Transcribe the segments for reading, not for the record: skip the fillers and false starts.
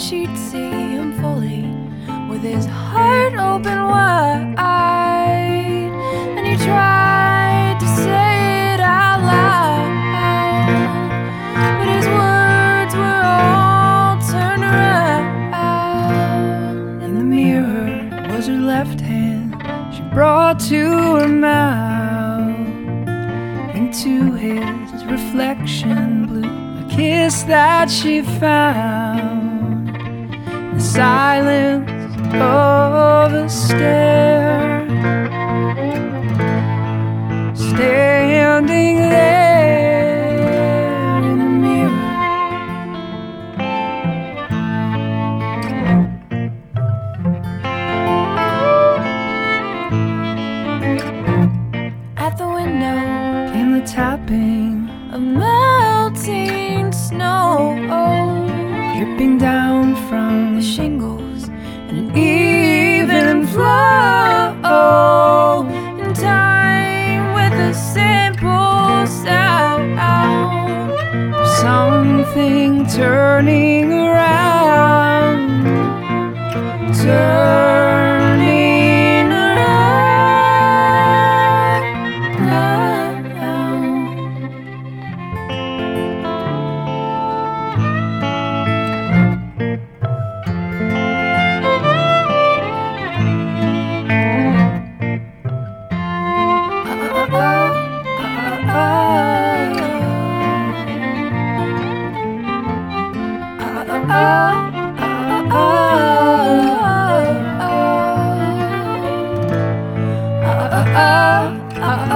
she'd see him fully, with his heart open wide, and he tried to say it out loud, but his words were all turned around. In the mirror was her left hand she brought to her mouth, into his reflection blew a kiss that she found in the silence of a stair, standing there in the mirror. At the window came the tapping of melting snow, dripping down from the shingles in an even flow, in time with a simple sound of something turning around, turning around.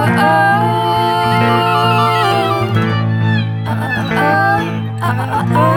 Oh